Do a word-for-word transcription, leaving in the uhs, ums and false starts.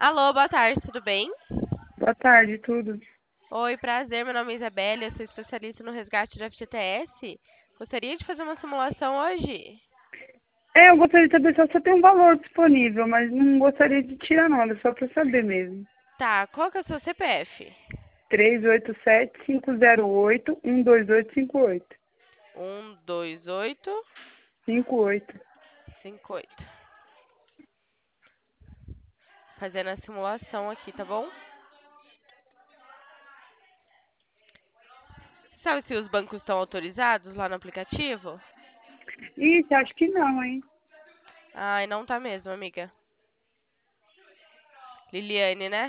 Alô, boa tarde, tudo bem? Boa tarde, tudo. Oi, prazer, meu nome é Isabelle, eu sou especialista no resgate de F G T S. Gostaria de fazer uma simulação hoje? É, eu gostaria de saber se você tem um valor disponível, mas não gostaria de tirar nada, só para saber mesmo. Tá, qual que é o seu C P F? três oito sete, cinco zero oito, um dois oito cinco oito. Um, dois, oito, cinco oito. cinco, oito. Fazendo a simulação aqui, tá bom? Sabe se os bancos estão autorizados lá no aplicativo? Ixi, acho que não, hein? Ai, não tá mesmo, amiga. Liliane, né?